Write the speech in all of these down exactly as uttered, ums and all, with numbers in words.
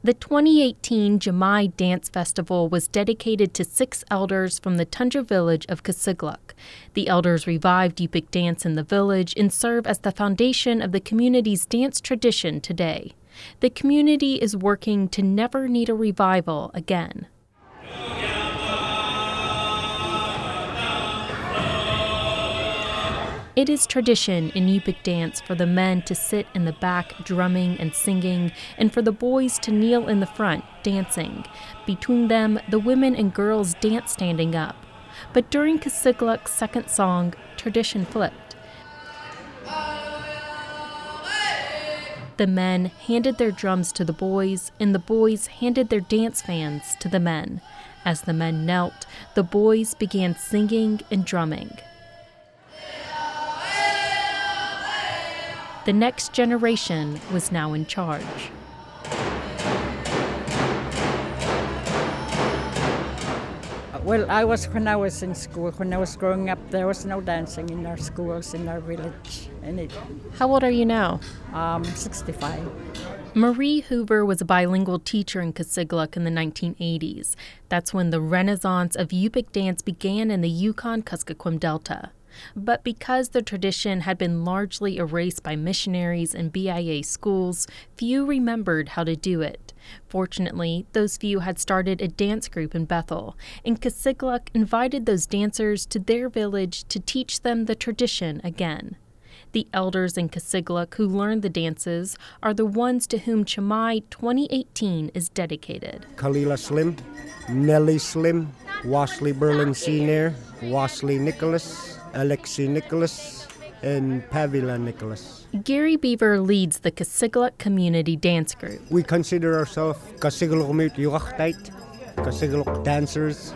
The twenty eighteen Chamay Dance Festival was dedicated to six elders from the tundra village of Kasigluk. The elders revived Yupik dance in the village and serve as the foundation of the community's dance tradition today. The community is working to never need a revival again. It is tradition in Yupik dance for the men to sit in the back drumming and singing, and for the boys to kneel in the front dancing. Between them, the women and girls dance standing up. But during Kasigluk's second song, tradition flipped. The men handed their drums to the boys, and the boys handed their dance fans to the men. As the men knelt, the boys began singing and drumming. The next generation was now in charge. Well, I was when I was in school, when I was growing up, there was no dancing in our schools, in our village. And it, How old are you now? Um, sixty-five. Marie Hoover was a bilingual teacher in Kasigluk in the nineteen eighties. That's when the renaissance of Yupik dance began in the Yukon-Kuskokwim Delta. But because the tradition had been largely erased by missionaries and B I A schools, few remembered how to do it. Fortunately, those few had started a dance group in Bethel, and Kasigluk invited those dancers to their village to teach them the tradition again. The elders in Kasigluk who learned the dances are the ones to whom Chamay twenty eighteen is dedicated. Kalila Slim, Nellie Slim, Wasley Berlin Senior, Wasley Nicholas, Alexi Nicholas, and Pavila Nicholas. Gary Beaver leads the Kasigluk Community Dance Group. We consider ourselves Kasigluk Mute Yuachtait, Kasigluk dancers.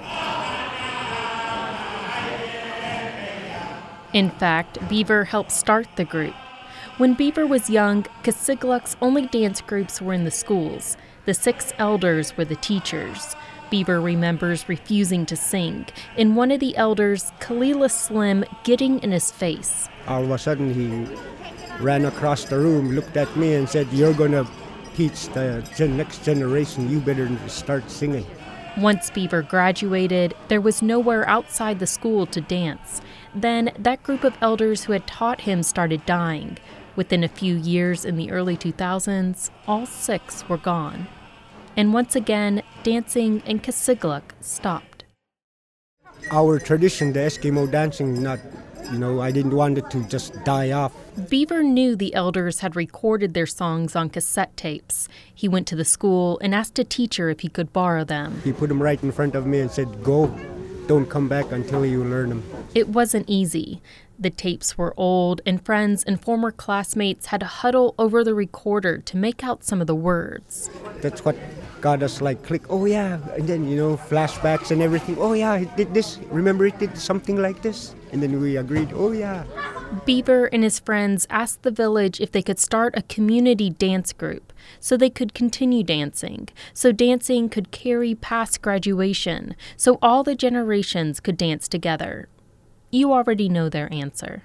In fact, Beaver helped start the group. When Beaver was young, Kasigluk's only dance groups were in the schools. The six elders were the teachers. Beaver remembers refusing to sing, and one of the elders, Kalila Slim, getting in his face. All of a sudden, he ran across the room, looked at me, and said, "You're going to teach the gen- next generation. You better start singing." Once Beaver graduated, there was nowhere outside the school to dance. Then that group of elders who had taught him started dying. Within a few years in the early two thousands, all six were gone. And once again, dancing in Kasigluk stopped. Our tradition, the Eskimo dancing, not, you know, I didn't want it to just die off. Beaver knew the elders had recorded their songs on cassette tapes. He went to the school and asked a teacher if he could borrow them. He put them right in front of me and said, "Go, don't come back until you learn them." It wasn't easy. The tapes were old, and friends and former classmates had to huddle over the recorder to make out some of the words. That's what got us like click, oh yeah, and then, you know, flashbacks and everything. Oh yeah, it did this. Remember it did something like this? And then we agreed, oh yeah. Beaver and his friends asked the village if they could start a community dance group so they could continue dancing, so dancing could carry past graduation, so all the generations could dance together. You already know their answer.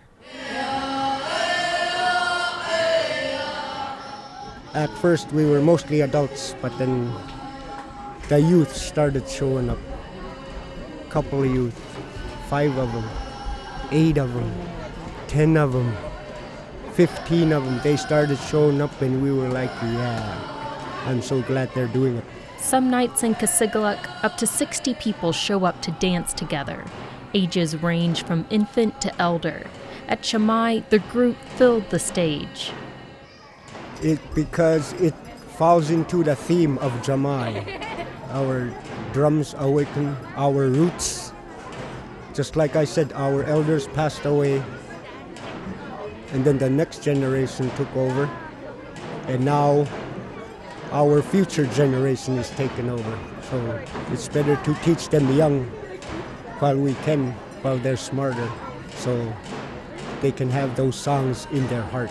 At first, we were mostly adults, but then the youth started showing up. Couple of youth, five of them, eight of them, ten of them, fifteen of them. They started showing up, and we were like, yeah, I'm so glad they're doing it. Some nights in Kasigluk, up to sixty people show up to dance together. Ages range from infant to elder. At Chamay, the group filled the stage. It because it falls into the theme of Chamay. Our drums awaken our roots. Just like I said, our elders passed away, and then the next generation took over, and now our future generation is taken over. So it's better to teach them young while we can, while they're smarter, so they can have those songs in their heart.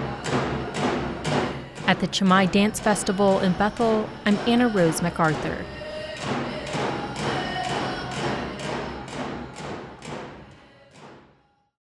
At the Chamay Dance Festival in Bethel, I'm Anna Rose MacArthur.